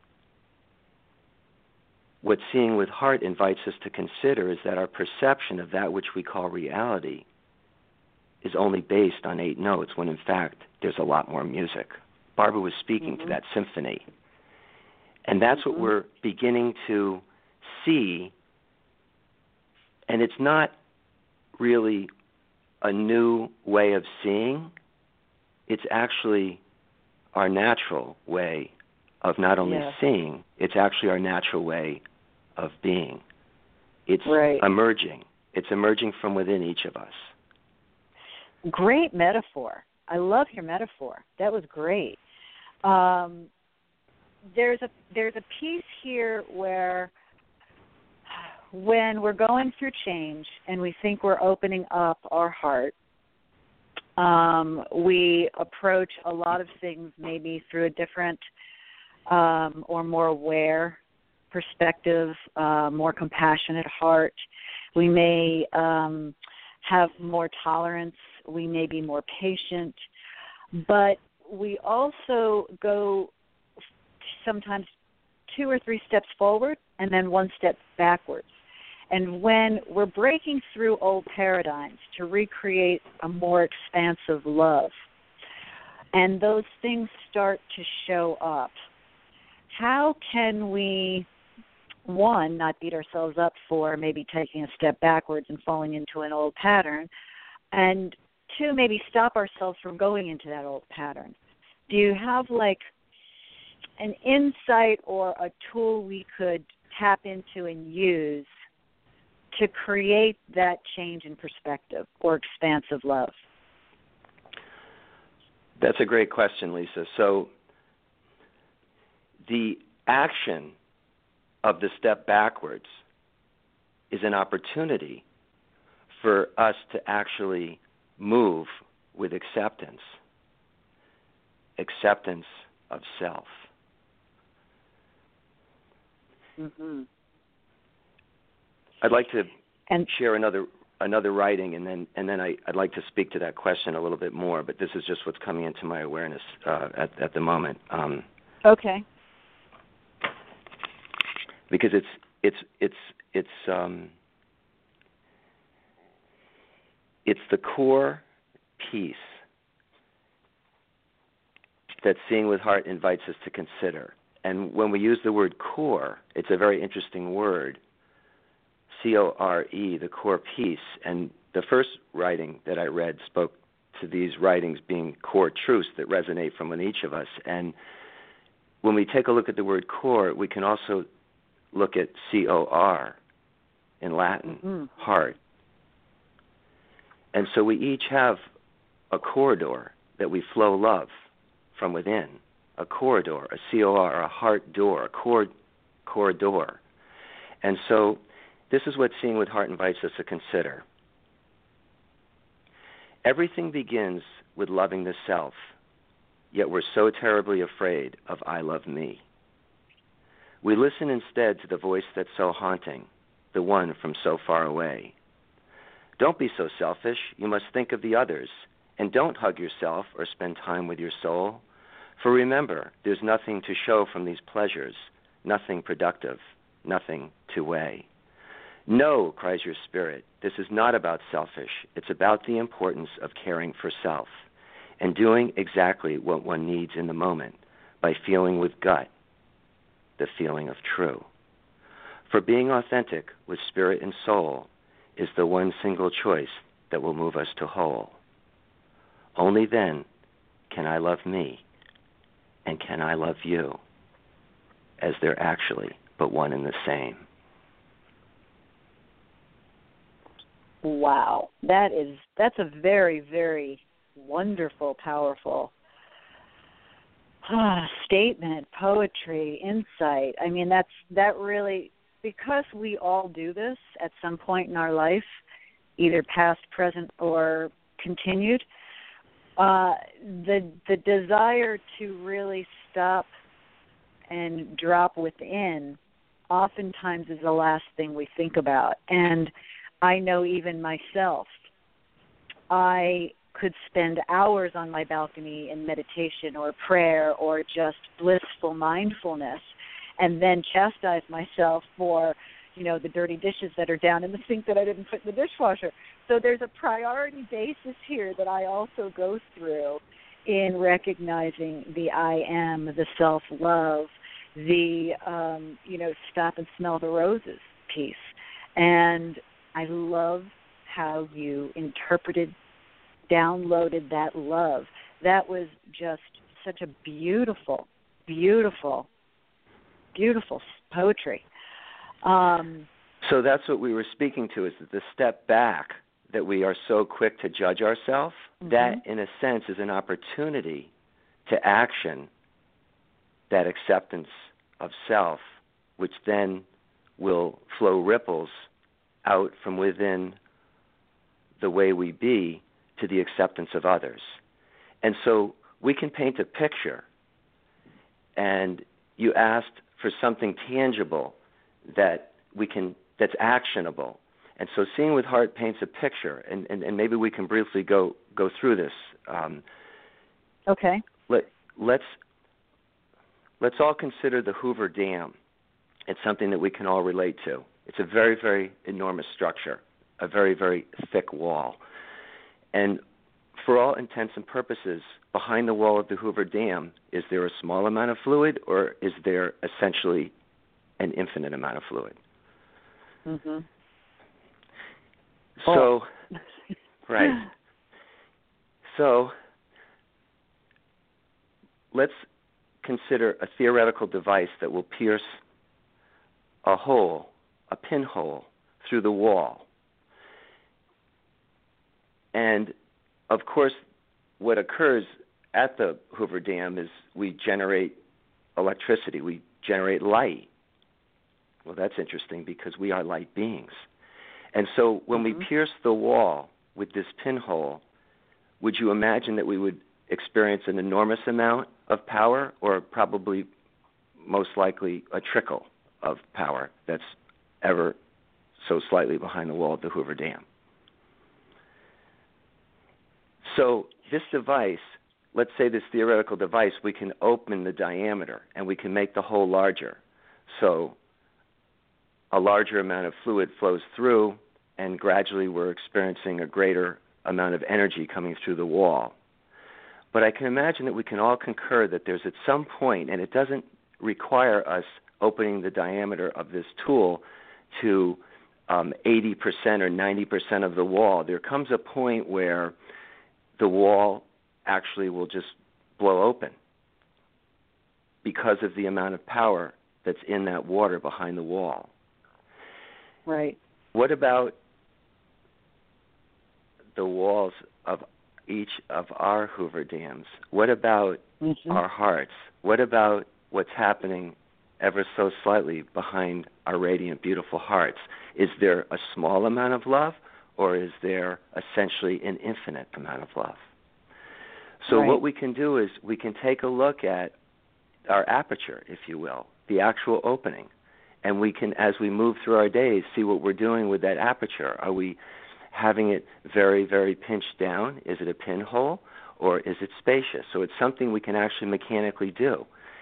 what Seeing with Heart invites us to consider is that our perception of that which we call reality is only based on eight notes, when in fact there's a lot more music. Barbara was speaking mm-hmm. to that symphony. And that's mm-hmm. what we're beginning to see. And it's not really a new way of seeing. It's actually our natural way of not only yeah. seeing, it's actually our natural way of being. It's right. emerging. It's emerging from within each of us. Great metaphor. I love your metaphor. That was great. Um, there's a there's a piece here where when we're going through change and we think we're opening up our heart, um, we approach a lot of things maybe through a different um, or more aware perspective, uh, more compassionate heart. We may um, have more tolerance. We may be more patient. But we also go sometimes two or three steps forward and then one step backwards. And when we're breaking through old paradigms to recreate a more expansive love, and those things start to show up, how can we, one, not beat ourselves up for maybe taking a step backwards and falling into an old pattern, and two, maybe stop ourselves from going into that old pattern? Do you have like an insight or a tool we could tap into and use to create that change in perspective or expansive love? That's a great question, Lisa. So the action of the step backwards is an opportunity for us to actually move with acceptance, acceptance of self. Mm-hmm. I'd like to and, share another another writing, and then and then I, I'd like to speak to that question a little bit more. But this is just what's coming into my awareness uh, at at the moment. Um, okay. Because it's it's it's it's um, it's the core piece that Seeing with Heart invites us to consider. And when we use the word core, it's a very interesting word. C O R E, the core piece. And the the first writing that I read spoke to these writings being core truths that resonate from within each of us. And when we take a look at the word core, we can also look at C O R in Latin, mm-hmm. heart. And so we each have a corridor that we flow love from within, a corridor, a C O R, a heart door, a core, corridor. And so this is what Seeing with Heart invites us to consider. Everything begins with loving the self, yet we're so terribly afraid of I love me. We listen instead to the voice that's so haunting, the one from so far away. Don't be so selfish. You must think of the others. And don't hug yourself or spend time with your soul. For remember, there's nothing to show from these pleasures, nothing productive, nothing to weigh. No, cries your spirit, this is not about selfish. It's about the importance of caring for self and doing exactly what one needs in the moment by feeling with gut, the feeling of true. For being authentic with spirit and soul is the one single choice that will move us to whole. Only then can I love me and can I love you, as they're actually but one and the same. Wow, that is that's a very, very wonderful, powerful ah, statement, poetry, insight. I mean, that's that really, because we all do this at some point in our life, either past, present, or continued. Uh, the the desire to really stop and drop within oftentimes is the last thing we think about. And I know even myself, I could spend hours on my balcony in meditation or prayer or just blissful mindfulness and then chastise myself for, you know, the dirty dishes that are down in the sink that I didn't put in the dishwasher. So there's a priority basis here that I also go through in recognizing the I am, the self-love, the, um, you know, stop and smell the roses piece. And I love how you interpreted, downloaded that love. That was just such a beautiful, beautiful, beautiful poetry. Um, so that's what we were speaking to, is that the step back, that we are so quick to judge ourselves, mm-hmm. that in a sense is an opportunity to action that acceptance of self, which then will flow ripples out from within the way we be to the acceptance of others. And so we can paint a picture, and you asked for something tangible that we can, that's actionable. And so Seeing with Heart paints a picture, and, and, and maybe we can briefly go, go through this. Um, okay. Let, let's, let's all consider the Hoover Dam. It's something that we can all relate to. It's a very, very enormous structure, a very, very thick wall. And for all intents and purposes, behind the wall of the Hoover Dam, is there a small amount of fluid, or is there essentially an infinite amount of fluid? Mm-hmm. So, oh. right. So, let's consider a theoretical device that will pierce a hole, a pinhole, through the wall. And, of course, what occurs at the Hoover Dam is we generate electricity, we generate light. Well, that's interesting because we are light beings. And so when mm-hmm. we pierce the wall with this pinhole, would you imagine that we would experience an enormous amount of power, or probably most likely a trickle of power that's ever so slightly behind the wall of the Hoover Dam? So this device, let's say this theoretical device, we can open the diameter and we can make the hole larger. So a larger amount of fluid flows through, and gradually we're experiencing a greater amount of energy coming through the wall. But I can imagine that we can all concur that there's at some point, and it doesn't require us opening the diameter of this tool to um, eighty percent or ninety percent of the wall. There comes a point where the wall actually will just blow open because of the amount of power that's in that water behind the wall. Right. What about the walls of each of our Hoover Dams? What about mm-hmm. our hearts? What about what's happening ever so slightly behind our radiant, beautiful hearts? Is there a small amount of love, or is there essentially an infinite amount of love? So right. what we can do is we can take a look at our aperture, if you will, the actual opening, and we can, as we move through our days, see what we're doing with that aperture. Are we having it very, very pinched down? Is it a pinhole, or is it spacious? So it's something we can actually mechanically do.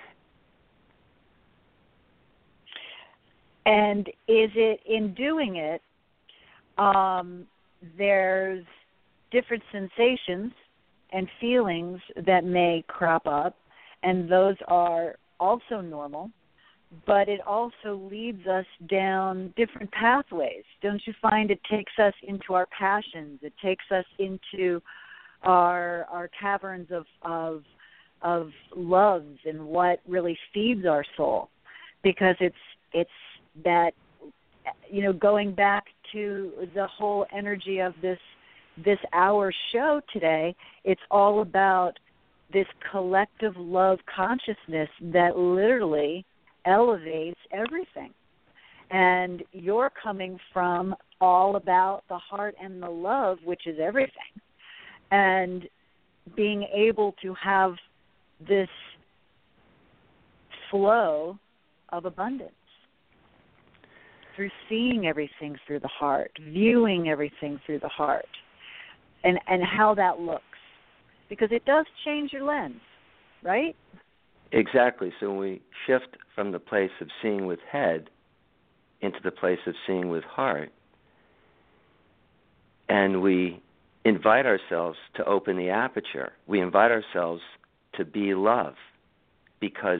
And is it, in doing it, um, there's different sensations and feelings that may crop up, and those are also normal, but it also leads us down different pathways. Don't you find it takes us into our passions? It takes us into our our caverns of of of loves and what really feeds our soul, because it's it's that, you know, going back to the whole energy of this this hour show today, it's all about this collective love consciousness that literally elevates everything. And you're coming from all about the heart and the love, which is everything, and being able to have this flow of abundance through seeing everything through the heart, viewing everything through the heart, and, and how that looks. Because it does change your lens, right? Exactly. So when we shift from the place of seeing with head into the place of seeing with heart, and we invite ourselves to open the aperture, we invite ourselves to be love, because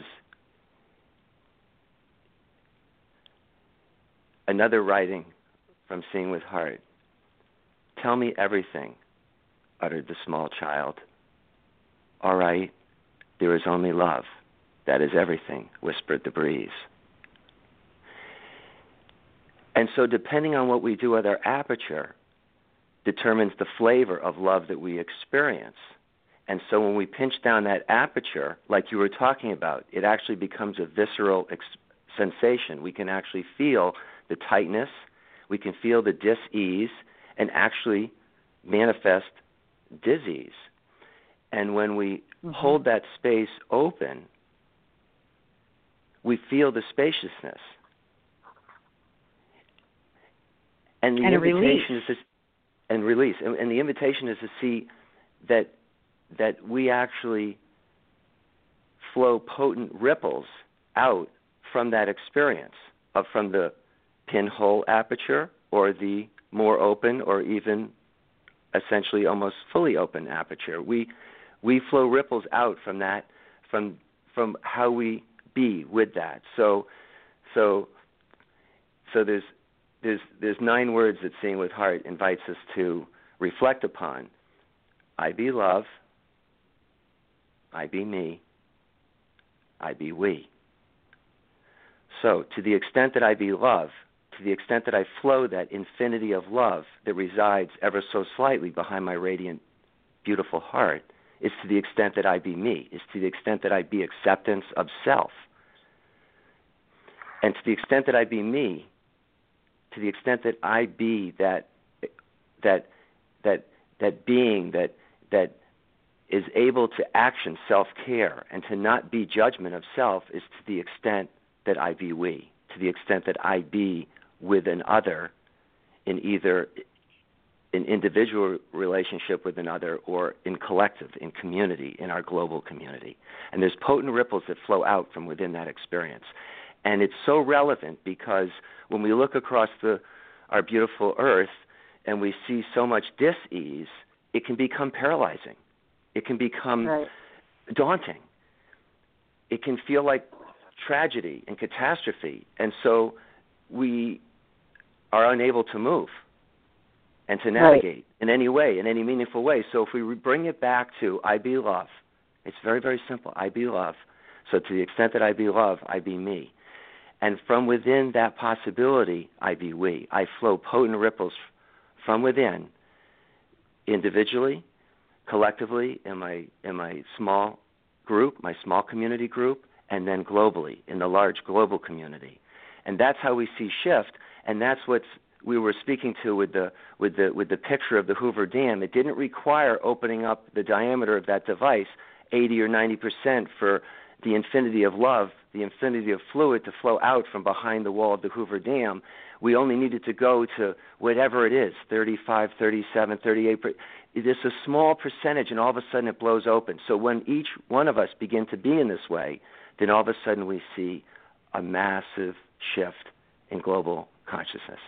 another writing from Seeing with Heart, "Tell me everything," uttered the small child. "All right, there is only love. That is everything," whispered the breeze. And so depending on what we do with our aperture determines the flavor of love that we experience. And so when we pinch down that aperture, like you were talking about, it actually becomes a visceral ex- sensation. We can actually feel the tightness, we can feel the dis-ease, and actually manifest disease. And when we mm-hmm. hold that space open, we feel the spaciousness. And the and invitation release. is to, and release. And, and the invitation is to see that that we actually flow potent ripples out from that experience, of from the pinhole aperture or the more open or even essentially almost fully open aperture. We we flow ripples out from that, from from how we be with that. So so so there's there's there's nine words that Seeing with Heart invites us to reflect upon. I be love, I be me, I be we. So to the extent that I be love, to the extent that I flow that infinity of love that resides ever so slightly behind my radiant, beautiful heart, is to the extent that I be me, is to the extent that I be acceptance of self. And to the extent that I be me, to the extent that I be that that that that being that that is able to action self-care and to not be judgment of self, is to the extent that I be we, to the extent that I be with an other in either an individual relationship with another or in collective, in community, in our global community. And there's potent ripples that flow out from within that experience. And it's so relevant because when we look across the our beautiful earth and we see so much dis-ease, it can become paralyzing. It can become right. daunting. It can feel like tragedy and catastrophe. And so we are unable to move and to navigate right. in any way, in any meaningful way. So if we bring it back to I be love, it's very, very simple. I be love. So to the extent that I be love, I be me. And from within that possibility, I be we. I flow potent ripples from within, individually, collectively, in my in my small group, my small community group, and then globally, in the large global community. And that's how we see shift, and that's what we were speaking to with the with the with the picture of the Hoover Dam. It didn't require opening up the diameter of that device eighty or ninety percent for the infinity of love, the infinity of fluid to flow out from behind the wall of the Hoover Dam. We only needed to go to whatever it is, thirty-five, thirty-seven, thirty-eight. It's a small percentage, and all of a sudden it blows open. So when each one of us begin to be in this way, then all of a sudden we see a massive shift in global consciousness.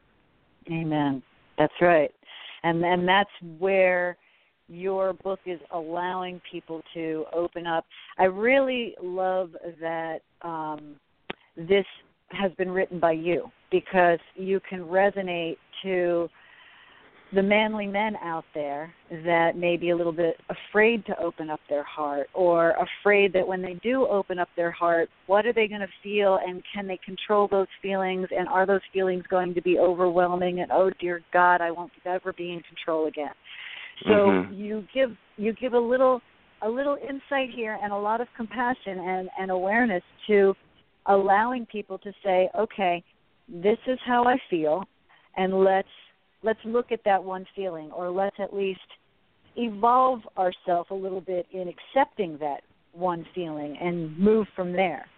Amen. That's right. And and that's where your book is allowing people to open up. I really love that um, this has been written by you, because you can resonate to the manly men out there that may be a little bit afraid to open up their heart, or afraid that when they do open up their heart, what are they going to feel, and can they control those feelings, and are those feelings going to be overwhelming, and oh dear God, I won't ever be in control again. So mm-hmm. you give you give a little a little insight here, and a lot of compassion and, and awareness to allowing people to say, okay, this is how I feel, and let's let's look at that one feeling, or let's at least evolve ourselves a little bit in accepting that one feeling and move from there.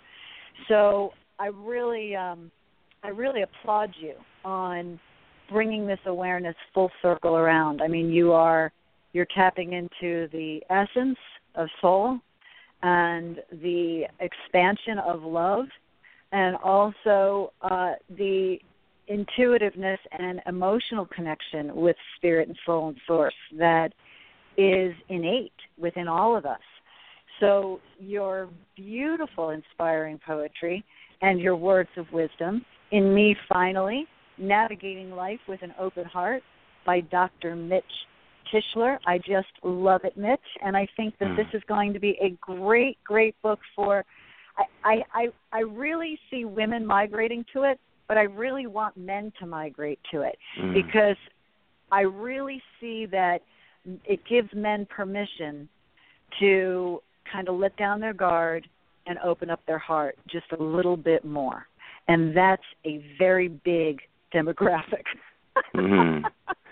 So I really um, I really applaud you on bringing this awareness full circle around. I mean, you are, you're tapping into the essence of soul and the expansion of love, and also uh, the intuitiveness and emotional connection with spirit and soul and source that is innate within all of us. So your beautiful, inspiring poetry and your words of wisdom, In Me Finally, Navigating Life with an Open Heart by Doctor Mitch Tischler. I just love it, Mitch, and I think that mm. this is going to be a great, great book for, I, I, I really see women migrating to it, but I really want men to migrate to it mm. because I really see that it gives men permission to kind of let down their guard and open up their heart just a little bit more. And that's a very big demographic. mm-hmm.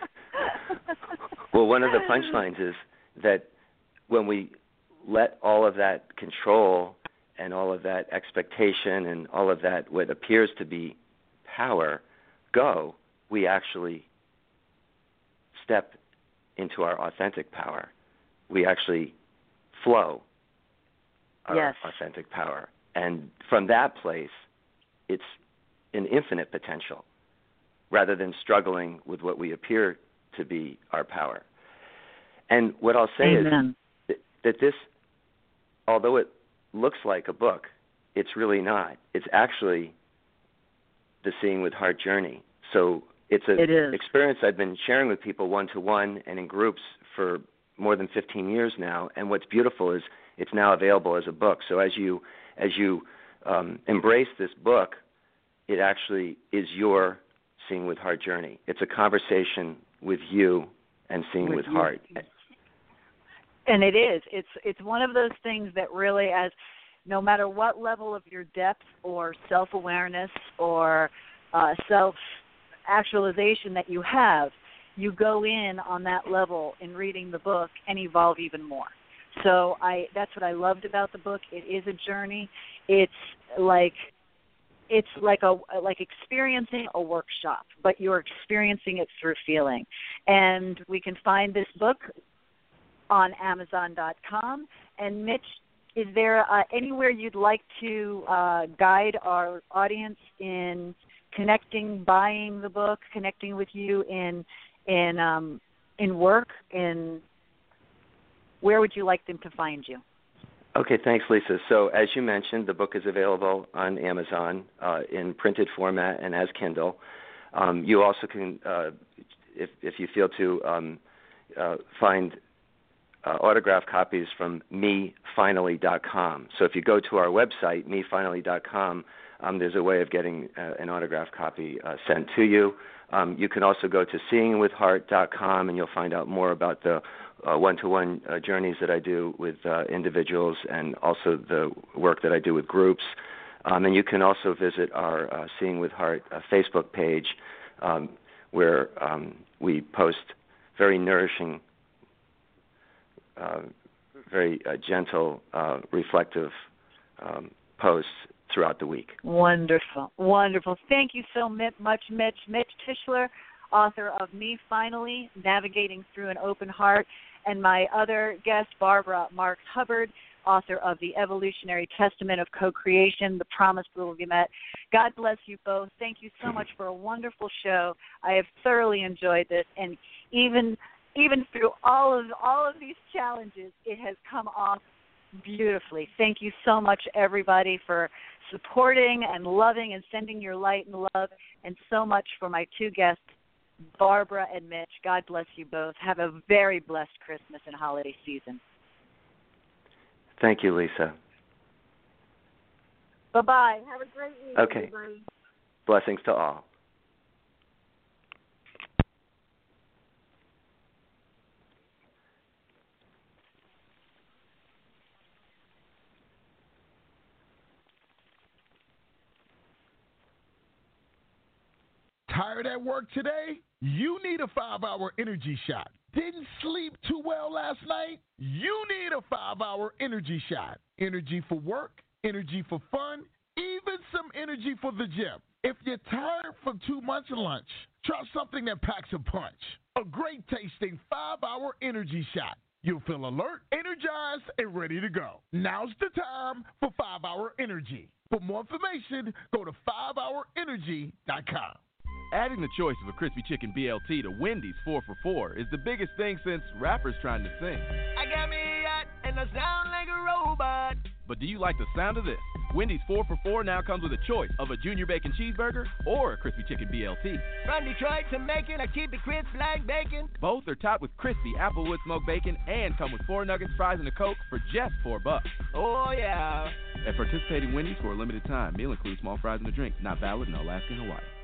Well, one of the punchlines is that when we let all of that control and all of that expectation and all of that what appears to be power go, we actually step into our authentic power. We actually flow our yes. authentic power. And from that place, it's an infinite potential, rather than struggling with what we appear to be our power. And what I'll say Amen. is that, that this, although it looks like a book, it's really not. It's actually the Seeing with Heart journey. So it's an it experience I've been sharing with people one-to-one and in groups for more than fifteen years now. And what's beautiful is it's now available as a book. So as you as you um, embrace this book, it actually is your Seeing with Heart journey. It's a conversation with you and Seeing with, with Heart. And it is. It's it's one of those things that really, as no matter what level of your depth or self-awareness or uh, self-actualization that you have, you go in on that level in reading the book and evolve even more. So I that's what I loved about the book. It is a journey. It's like it's like a like experiencing a workshop, but you're experiencing it through feeling. And we can find this book on Amazon dot com. And Mitch, is there uh, anywhere you'd like to uh, guide our audience in connecting, buying the book, connecting with you in in um, in work? In where would you like them to find you? Okay, thanks, Lisa. So as you mentioned, the book is available on Amazon uh, in printed format and as Kindle. Um, you also can, uh, if if you feel to, um, uh, find uh, autograph copies from me finally dot com. So if you go to our website, me finally dot com, um, there's a way of getting uh, an autograph copy uh, sent to you. Um, you can also go to seeing with heart dot com, and you'll find out more about the uh, one-to-one uh, journeys that I do with uh, individuals, and also the work that I do with groups. Um, and you can also visit our uh, Seeing with Heart uh, Facebook page, um, where um, we post very nourishing, uh, very uh, gentle, uh, reflective um, posts throughout the week. Wonderful, wonderful. Thank you so much, Mitch. Mitch Tischler, author of Me Finally, Navigating Through an Open Heart, and my other guest, Barbara Marx Hubbard, author of The Evolutionary Testament of Co-Creation, The Promise Will Be Met. God bless you both. Thank you so much for a wonderful show. I have thoroughly enjoyed this, and even even through all of all of these challenges, it has come off beautifully. Thank you so much, everybody, for supporting and loving and sending your light and love, and so much for my two guests, Barbara and Mitch. God bless you both. Have a very blessed Christmas and holiday season. Thank you, Lisa. Bye-bye. Have a great week, okay. everybody. Blessings to all. Tired at work today? You need a five-hour energy shot. Didn't sleep too well last night? You need a five-hour energy shot. Energy for work, energy for fun, even some energy for the gym. If you're tired from too much lunch, try something that packs a punch. A great-tasting five-hour energy shot. You'll feel alert, energized, and ready to go. Now's the time for five-hour energy. For more information, go to five hour energy dot com. Adding the choice of a crispy chicken B L T to Wendy's four for four is the biggest thing since rappers trying to sing. I got me a yacht and I sound like a robot. But do you like the sound of this? Wendy's four for four now comes with a choice of a junior bacon cheeseburger or a crispy chicken B L T. From Detroit to Macon, I keep it crisp like bacon. Both are topped with crispy applewood smoked bacon and come with four nuggets, fries, and a Coke for just four bucks. Oh, yeah. At participating Wendy's for a limited time, meal includes small fries and a drink. Not valid in Alaska and Hawaii.